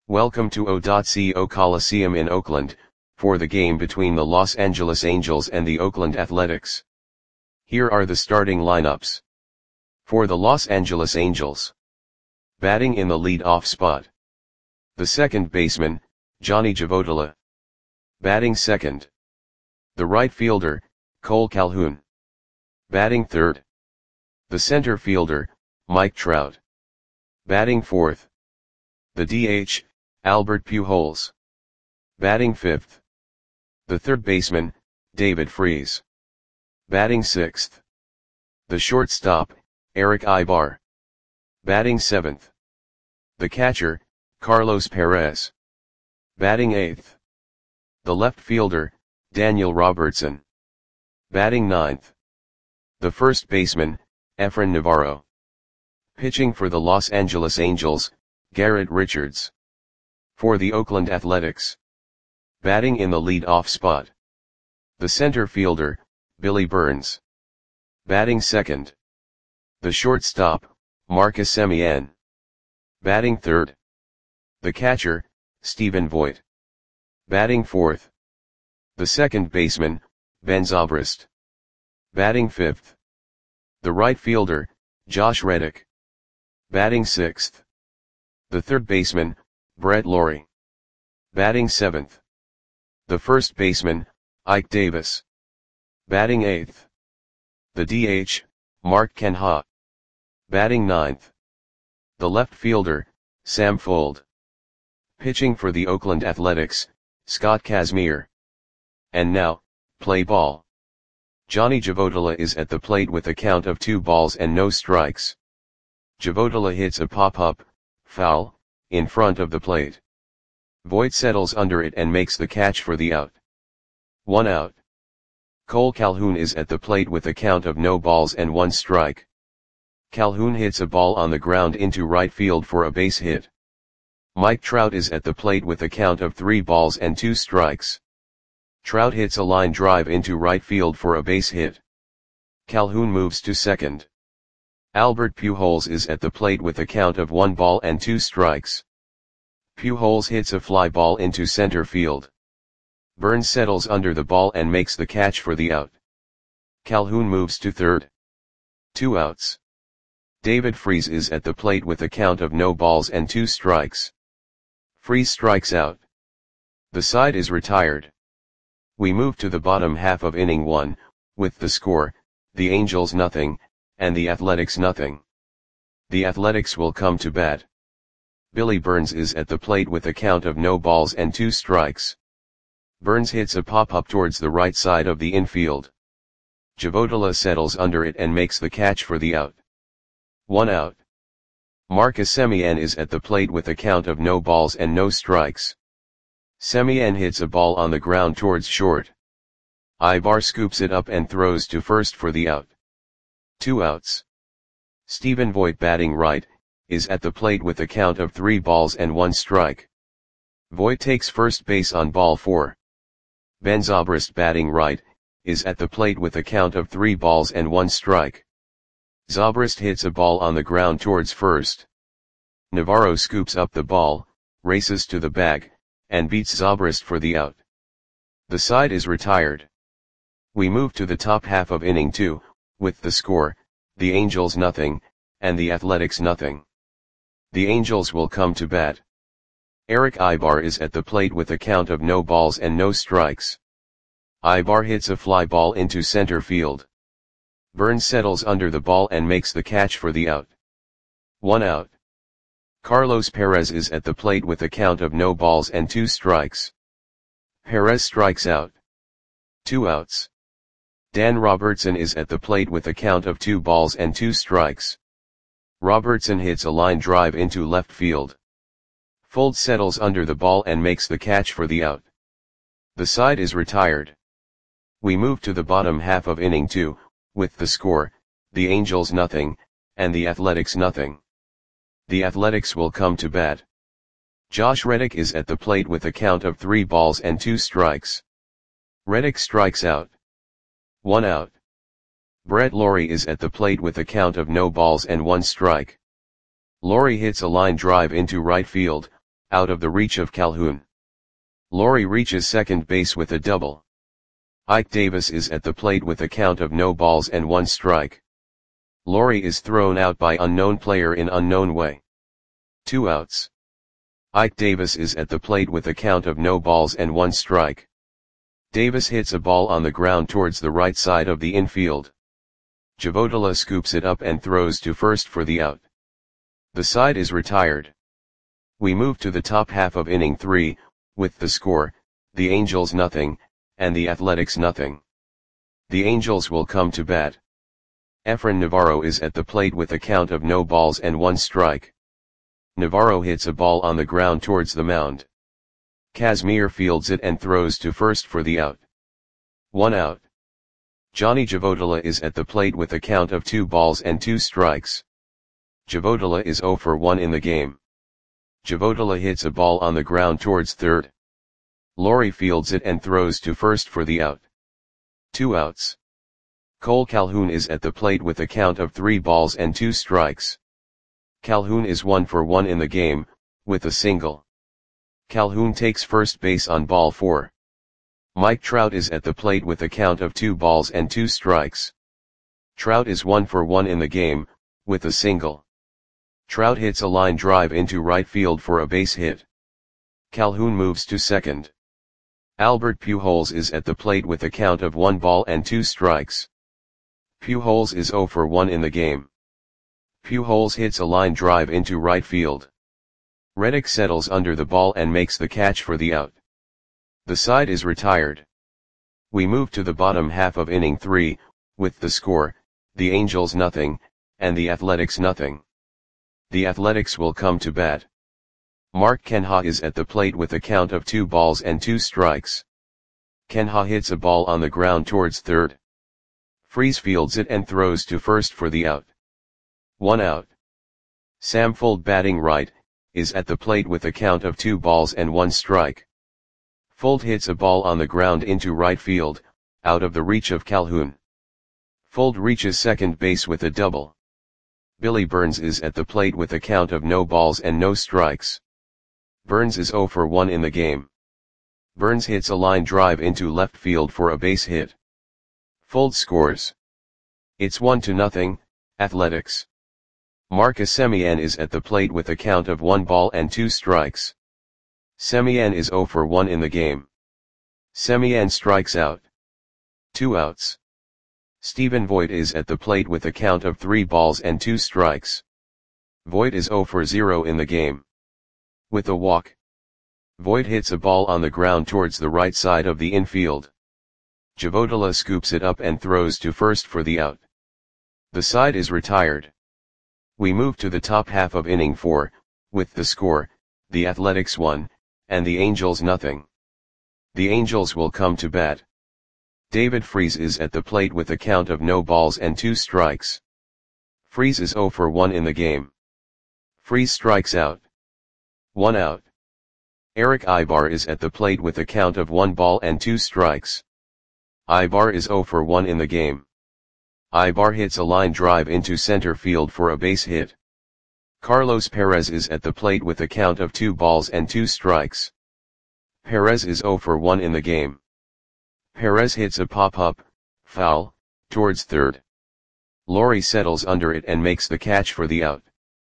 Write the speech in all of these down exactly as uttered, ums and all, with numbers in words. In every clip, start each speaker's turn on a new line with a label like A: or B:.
A: Welcome to O.co Coliseum in Oakland, for the game between the Los Angeles Angels and the Oakland Athletics. Here are the starting lineups. For the Los Angeles Angels. Batting in the lead-off spot. The second baseman, Johnny Javotila. Batting second. The right fielder, Cole Calhoun. Batting third. The center fielder, Mike Trout. Batting fourth. The D H, Albert Pujols. Batting fifth. The third baseman, David Freese. Batting sixth. The shortstop, Erick Aybar. Batting seventh. The catcher, Carlos Perez. Batting eighth. The left fielder, Daniel Robertson. Batting ninth. The first baseman, Efrain Navarro. Pitching for the Los Angeles Angels, Garrett Richards. For the Oakland Athletics. Batting in the lead-off spot. The center fielder, Billy Burns. Batting second. The shortstop, Marcus Semien. Batting third. The catcher, Stephen Vogt. Batting fourth. The second baseman, Ben Zobrist. Batting fifth. The right fielder, Josh Reddick. Batting sixth. The third baseman, Brett Lawrie. Batting seventh. The first baseman, Ike Davis. Batting eighth. The D H, Mark Canha. Batting ninth. The left fielder, Sam Fuld. Pitching for the Oakland Athletics, Scott Kazmir. And now, play ball. Johnny Javotila is at the plate with a count of two balls and no strikes. Javotila hits a pop-up, foul, in front of the plate. Vogt settles under it and makes the catch for the out. One out. Cole Calhoun is at the plate with a count of no balls and one strike. Calhoun hits a ball on the ground into right field for a base hit. Mike Trout is at the plate with a count of three balls and two strikes. Trout hits a line drive into right field for a base hit. Calhoun moves to second. Albert Pujols is at the plate with a count of one ball and two strikes. Pujols hits a fly ball into center field. Burns settles under the ball and makes the catch for the out. Calhoun moves to third. Two outs. David Freese is at the plate with a count of no balls and two strikes. Freese strikes out. The side is retired. We move to the bottom half of inning one, with the score, the Angels nothing, and the Athletics nothing. The Athletics will come to bat. Billy Burns is at the plate with a count of no balls and two strikes. Burns hits a pop-up towards the right side of the infield. Javotila settles under it and makes the catch for the out. One out. Marcus Semien is at the plate with a count of no balls and no strikes. Semien hits a ball on the ground towards short. Aybar scoops it up and throws to first for the out. Two outs. Stephen Vogt, batting right, is at the plate with a count of three balls and one strike. Vogt takes first base on ball four. Ben Zobrist, batting right, is at the plate with a count of three balls and one strike. Zobrist hits a ball on the ground towards first. Navarro scoops up the ball, races to the bag, and beats Zobrist for the out. The side is retired. We move to the top half of inning two, with the score, the Angels nothing, and the Athletics nothing. The Angels will come to bat. Erick Aybar is at the plate with a count of no balls and no strikes. Aybar hits a fly ball into center field. Burns settles under the ball and makes the catch for the out. One out. Carlos Perez is at the plate with a count of no balls and two strikes. Perez strikes out. Two outs. Dan Robertson is at the plate with a count of two balls and two strikes. Robertson hits a line drive into left field. Fuld settles under the ball and makes the catch for the out. The side is retired. We move to the bottom half of inning two, with the score, the Angels nothing, and the Athletics nothing. The Athletics will come to bat. Josh Reddick is at the plate with a count of three balls and two strikes. Reddick strikes out. One out. Brett Lawrie is at the plate with a count of no balls and one strike. Lawrie hits a line drive into right field, out of the reach of Calhoun. Laurie reaches second base with a double. Ike Davis is at the plate with a count of no balls and one strike. Laurie is thrown out by unknown player in unknown way. Two outs. Ike Davis is at the plate with a count of no balls and one strike. Davis hits a ball on the ground towards the right side of the infield. Javotola scoops it up and throws to first for the out. The side is retired. We move to the top half of inning three, with the score, the Angels nothing, and the Athletics nothing. The Angels will come to bat. Efrain Navarro is at the plate with a count of no balls and one strike. Navarro hits a ball on the ground towards the mound. Kazmir fields it and throws to first for the out. One out. Johnny Javotola is at the plate with a count of two balls and two strikes. Javotola is zero for one in the game. Javotola hits a ball on the ground towards third. Laurie fields it and throws to first for the out. Two outs. Cole Calhoun is at the plate with a count of three balls and two strikes. Calhoun is one for one in the game, with a single. Calhoun takes first base on ball four. Mike Trout is at the plate with a count of two balls and two strikes. Trout is one for one in the game, with a single. Trout hits a line drive into right field for a base hit. Calhoun moves to second. Albert Pujols is at the plate with a count of one ball and two strikes. Pujols is zero for one in the game. Pujols hits a line drive into right field. Reddick settles under the ball and makes the catch for the out. The side is retired. We move to the bottom half of inning three, with the score, the Angels nothing, and the Athletics nothing. The Athletics will come to bat. Mark Kenha is at the plate with a count of two balls and two strikes. Kenha hits a ball on the ground towards third. Freese fields it and throws to first for the out. One out. Sam Fuld, batting right, is at the plate with a count of two balls and one strike. Fuld hits a ball on the ground into right field, out of the reach of Calhoun. Fuld reaches second base with a double. Billy Burns is at the plate with a count of no balls and no strikes. Burns is zero for one in the game. Burns hits a line drive into left field for a base hit. Fuld scores. It's one to nothing, Athletics. Marcus Semien is at the plate with a count of one ball and two strikes. Semien is zero for one in the game. Semien strikes out. Two outs. Stephen Voit is at the plate with a count of three balls and two strikes. Voit is zero for zero in the game. With a walk. Voit hits a ball on the ground towards the right side of the infield. Javotola scoops it up and throws to first for the out. The side is retired. We move to the top half of inning four, with the score, the Athletics one, and the Angels nothing. The Angels will come to bat. David Freese is at the plate with a count of no balls and two strikes. Freese is zero for one in the game. Freese strikes out. One out. Eric Ibar is at the plate with a count of one ball and two strikes. Ibar is zero for one in the game. Ibar hits a line drive into center field for a base hit. Carlos Perez is at the plate with a count of two balls and two strikes. Perez is zero for one in the game. Perez hits a pop-up, foul, towards third. Laurie settles under it and makes the catch for the out.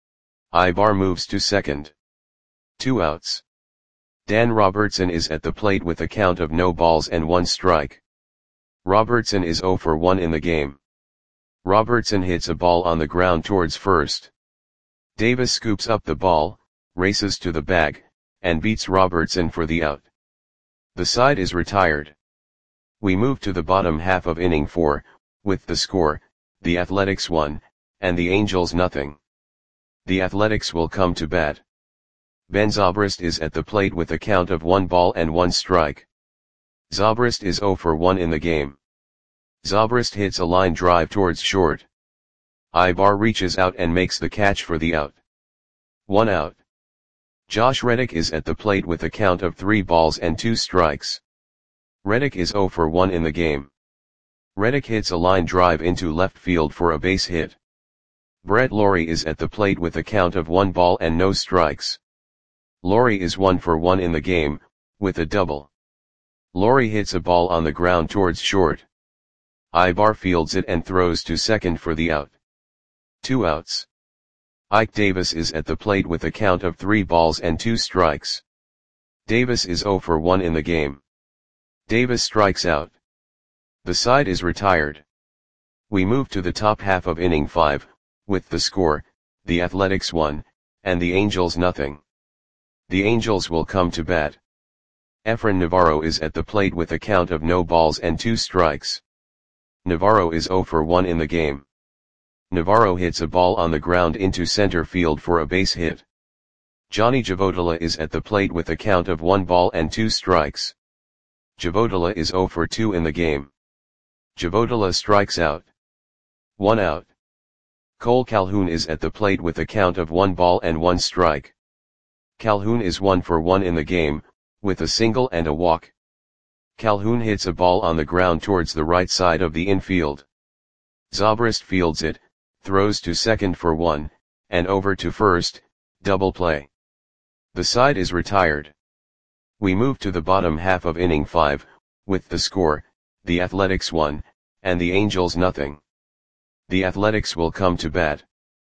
A: Ibar moves to second. Two outs. Dan Robertson is at the plate with a count of no balls and one strike. Robertson is zero for one in the game. Robertson hits a ball on the ground towards first. Davis scoops up the ball, races to the bag, and beats Robertson for the out. The side is retired. We move to the bottom half of inning four, with the score, the Athletics one, and the Angels nothing. The Athletics will come to bat. Ben Zobrist is at the plate with a count of one ball and one strike. Zobrist is zero for one in the game. Zobrist hits a line drive towards short. Ibar reaches out and makes the catch for the out. One out. Josh Reddick is at the plate with a count of three balls and two strikes. Reddick is zero for one in the game. Reddick hits a line drive into left field for a base hit. Brett Laurie is at the plate with a count of one ball and no strikes. Laurie is one for one in the game, with a double. Laurie hits a ball on the ground towards short. Ibar fields it and throws to second for the out. Two outs. Ike Davis is at the plate with a count of three balls and two strikes. Davis is zero for one in the game. Davis strikes out. The side is retired. We move to the top half of inning five, with the score, the Athletics one, and the Angels nothing. The Angels will come to bat. Efrain Navarro is at the plate with a count of no balls and two strikes. Navarro is zero for one in the game. Navarro hits a ball on the ground into center field for a base hit. Johnny Javotola is at the plate with a count of one ball and two strikes. Javotola is zero for two in the game. Javotola strikes out. One out. Cole Calhoun is at the plate with a count of one ball and one strike. Calhoun is one for one in the game, with a single and a walk. Calhoun hits a ball on the ground towards the right side of the infield. Zobrist fields it, throws to second for one, and over to first, double play. The side is retired. We move to the bottom half of inning five, with the score, the Athletics one, and the Angels nothing. The Athletics will come to bat.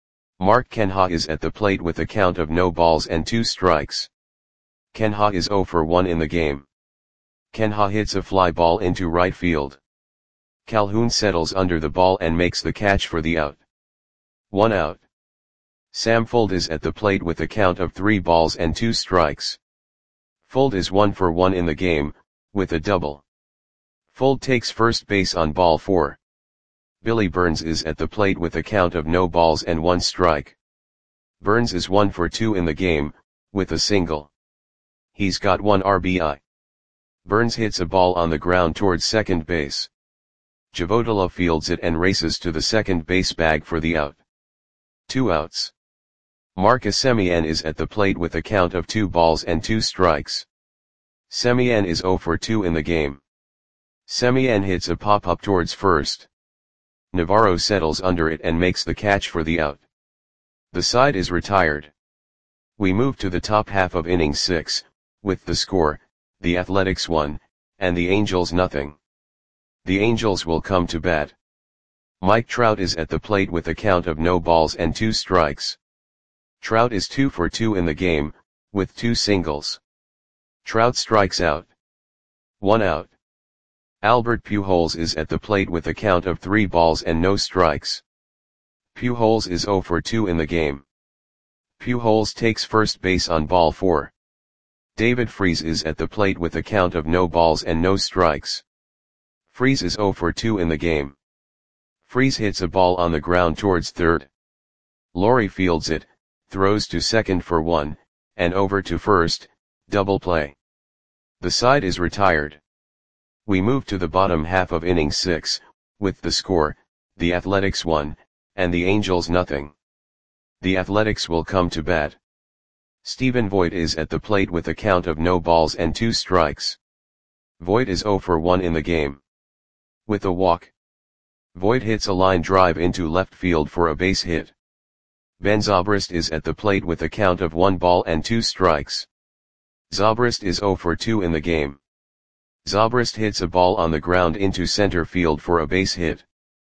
A: Mark Kenha is at the plate with a count of no balls and two strikes. Kenha is zero for one in the game. Kenha hits a fly ball into right field. Calhoun settles under the ball and makes the catch for the out. One out. Sam Fuld is at the plate with a count of three balls and two strikes. Fuld is one for one in the game, with a double. Fuld takes first base on ball four. Billy Burns is at the plate with a count of no balls and one strike. Burns is one for two in the game, with a single. He's got one R B I. Burns hits a ball on the ground towards second base. Javotola fields it and races to the second base bag for the out. Two outs. Marcus Semien is at the plate with a count of two balls and two strikes. Semien is zero for two in the game. Semien hits a pop-up towards first. Navarro settles under it and makes the catch for the out. The side is retired. We move to the top half of inning six, with the score, the Athletics one, and the Angels nothing. The Angels will come to bat. Mike Trout is at the plate with a count of no balls and two strikes. Trout is two for two in the game, with two singles. Trout strikes out. One out. Albert Pujols is at the plate with a count of three balls and no strikes. Pujols is zero for two in the game. Pujols takes first base on ball four. David Freese is at the plate with a count of no balls and no strikes. Freese is zero for two in the game. Freese hits a ball on the ground towards third. Laurie fields it, throws to second for one, and over to first, double play. The side is retired. We move to the bottom half of inning six, with the score, the Athletics one, and the Angels nothing. The Athletics will come to bat. Stephen Voit is at the plate with a count of no balls and two strikes. Voit is zero for one in the game. With a walk. Voit hits a line drive into left field for a base hit. Ben Zobrist is at the plate with a count of one ball and two strikes. Zobrist is zero for two in the game. Zobrist hits a ball on the ground into center field for a base hit.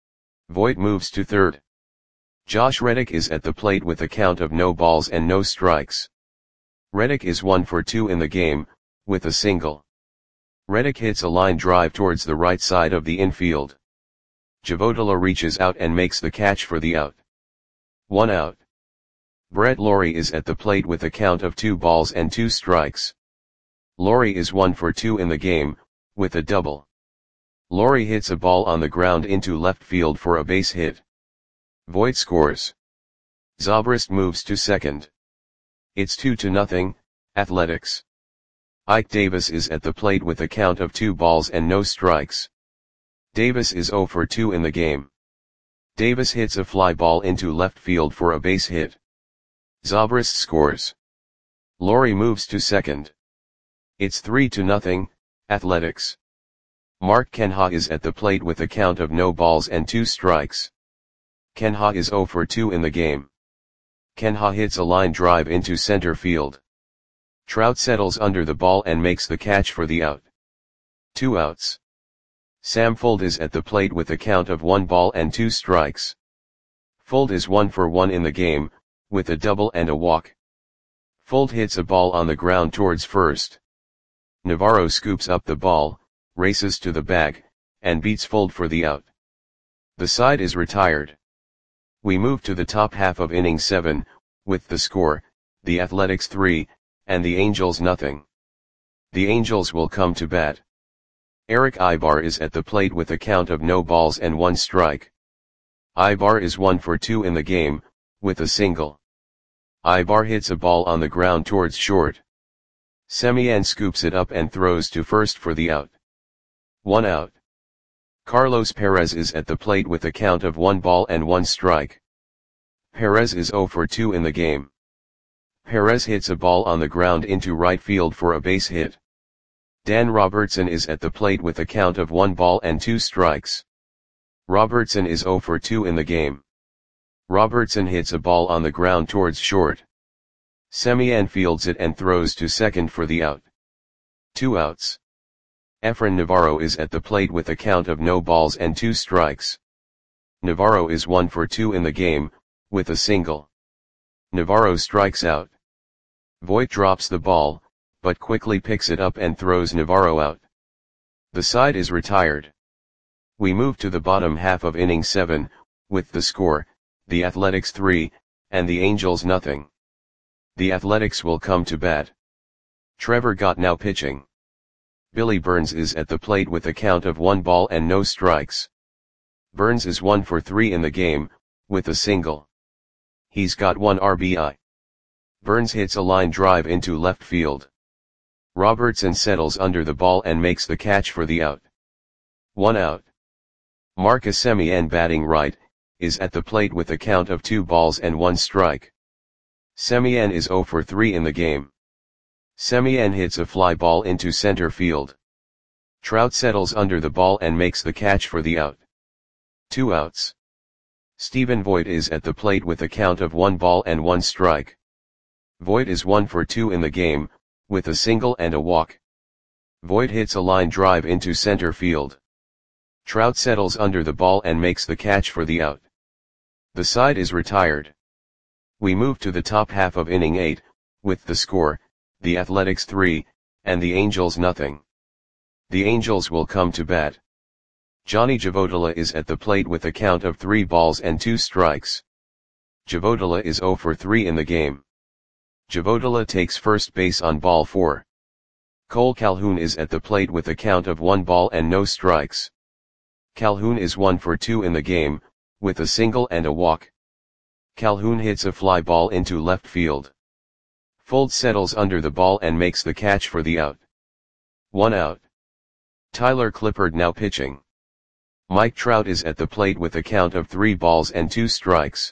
A: Voit moves to third. Josh Reddick is at the plate with a count of no balls and no strikes. Reddick is one for two in the game, with a single. Reddick hits a line drive towards the right side of the infield. Javotola reaches out and makes the catch for the out. One out. Brett Laurie is at the plate with a count of two balls and two strikes. Laurie is one for two in the game, with a double. Laurie hits a ball on the ground into left field for a base hit. Voit scores. Zobrist moves to second. It's two to nothing, Athletics. Ike Davis is at the plate with a count of two balls and no strikes. Davis is zero for two in the game. Davis hits a fly ball into left field for a base hit. Zobrist scores. Laurie moves to second. It's three to nothing, Athletics. Mark Kenha is at the plate with a count of no balls and two strikes. Kenha is zero for two in the game. Kenha hits a line drive into center field. Trout settles under the ball and makes the catch for the out. Two outs. Sam Fuld is at the plate with a count of one ball and two strikes. Fuld is one for one in the game, with a double and a walk. Fuld hits a ball on the ground towards first. Navarro scoops up the ball, races to the bag, and beats Fuld for the out. The side is retired. We move to the top half of inning seven, with the score, the Athletics three, and the Angels nothing. The Angels will come to bat. Eric Ibar is at the plate with a count of no balls and one strike. Ibar is one for two in the game, with a single. Ibar hits a ball on the ground towards short. Semien scoops it up and throws to first for the out. One out. Carlos Perez is at the plate with a count of one ball and one strike. Perez is zero for two in the game. Perez hits a ball on the ground into right field for a base hit. Dan Robertson is at the plate with a count of one ball and two strikes. Robertson is zero for two in the game. Robertson hits a ball on the ground towards short. Semien fields it and throws to second for the out. Two outs. Efrain Navarro is at the plate with a count of no balls and two strikes. Navarro is one for two in the game, with a single. Navarro strikes out. Voit drops the ball, but quickly picks it up and throws Navarro out. The side is retired. We move to the bottom half of inning seven, with the score, the Athletics three, and the Angels nothing. The Athletics will come to bat. Trevor Gott now pitching. Billy Burns is at the plate with a count of one ball and no strikes. Burns is one for three in the game, with a single. He's got one R B I. Burns hits a line drive into left field. Robertson settles under the ball and makes the catch for the out. One out. Marcus Semien, batting right, is at the plate with a count of two balls and one strike. Semien is zero for three in the game. Semien hits a fly ball into center field. Trout settles under the ball and makes the catch for the out. Two outs. Stephen Voit is at the plate with a count of one ball and one strike. Voit is one for two in the game, with a single and a walk. Voit hits a line drive into center field. Trout settles under the ball and makes the catch for the out. The side is retired. We move to the top half of inning eight, with the score, the Athletics three, and the Angels nothing. The Angels will come to bat. Johnny Javodala is at the plate with a count of three balls and two strikes. Javodala is zero for three in the game. Javodala takes first base on ball four. Cole Calhoun is at the plate with a count of one ball and no strikes. Calhoun is one for two in the game, with a single and a walk. Calhoun hits a fly ball into left field. Fuld settles under the ball and makes the catch for the out. One out. Tyler Clippard now pitching. Mike Trout is at the plate with a count of three balls and two strikes.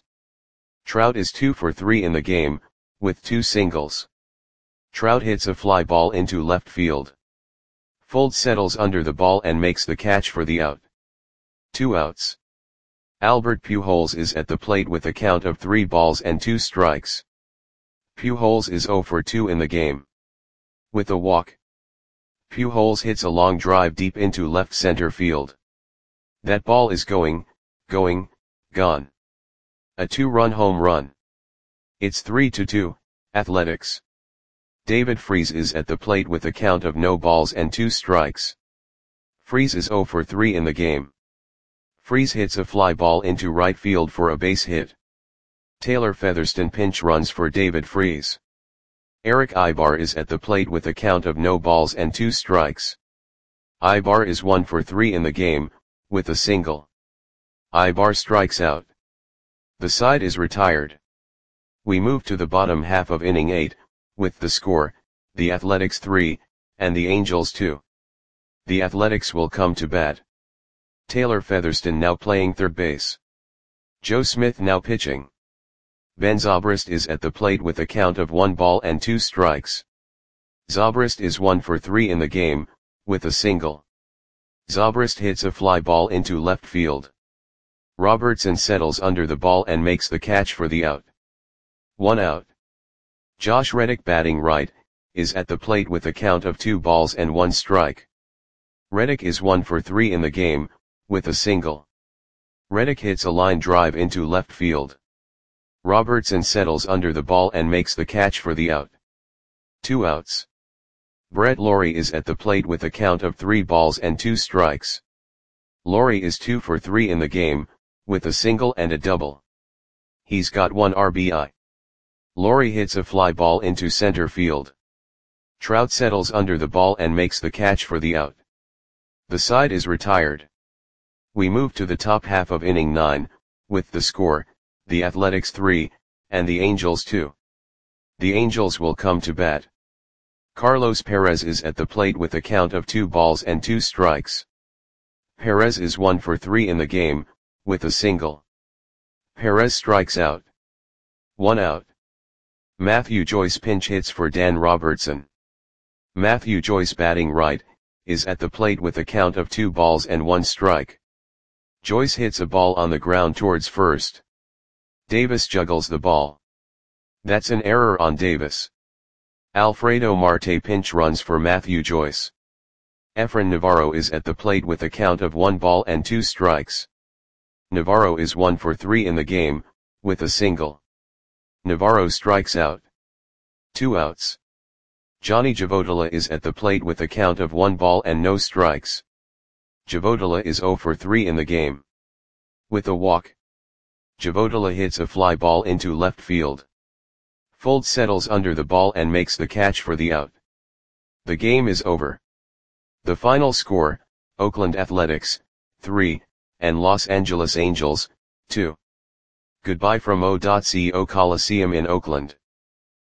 A: Trout is two for three in the game, with two singles. Trout hits a fly ball into left field. Fuld settles under the ball and makes the catch for the out. Two outs. Albert Pujols is at the plate with a count of three balls and two strikes. Pujols is zero for two in the game. With a walk. Pujols hits a long drive deep into left center field. That ball is going, going, gone. A two-run home run. It's three to two, Athletics. David Freese is at the plate with a count of no balls and two strikes. Freese is zero for three in the game. Freese hits a fly ball into right field for a base hit. Taylor Featherston pinch runs for David Freese. Eric Ibar is at the plate with a count of no balls and two strikes. Ibar is one for three in the game, with a single. Ibar strikes out. The side is retired. We move to the bottom half of inning eight, with the score, the Athletics three, and the Angels two. The Athletics will come to bat. Taylor Featherston now playing third base. Joe Smith now pitching. Ben Zobrist is at the plate with a count of one ball and two strikes. Zobrist is one for three in the game, with a single. Zobrist hits a fly ball into left field. Robertson settles under the ball and makes the catch for the out. One out. Josh Reddick batting right, is at the plate with a count of two balls and one strike. Reddick is one for three in the game, with a single. Reddick hits a line drive into left field. Robertson settles under the ball and makes the catch for the out. Two outs. Brett Lawrie is at the plate with a count of three balls and two strikes. Lawrie is two for three in the game, with a single and a double. He's got one R B I. Lawrie hits a fly ball into center field. Trout settles under the ball and makes the catch for the out. The side is retired. We move to the top half of inning nine, with the score, the Athletics three, and the Angels two. The Angels will come to bat. Carlos Perez is at the plate with a count of two balls and two strikes. Perez is one for three in the game, with a single. Perez strikes out. One out. Matthew Joyce pinch hits for Dan Robertson. Matthew Joyce, batting right, is at the plate with a count of two balls and one strike. Joyce hits a ball on the ground towards first. Davis juggles the ball. That's an error on Davis. Alfredo Marte pinch runs for Matthew Joyce. Efrain Navarro is at the plate with a count of one ball and two strikes. Navarro is one for three in the game, with a single. Navarro strikes out. Two outs. Johnny Javodala is at the plate with a count of one ball and no strikes. Javodala is zero for three in the game. With a walk. Javodala hits a fly ball into left field. Fold settles under the ball and makes the catch for the out. The game is over. The final score, Oakland Athletics, three, and Los Angeles Angels, two. Goodbye from O.C O Coliseum in Oakland.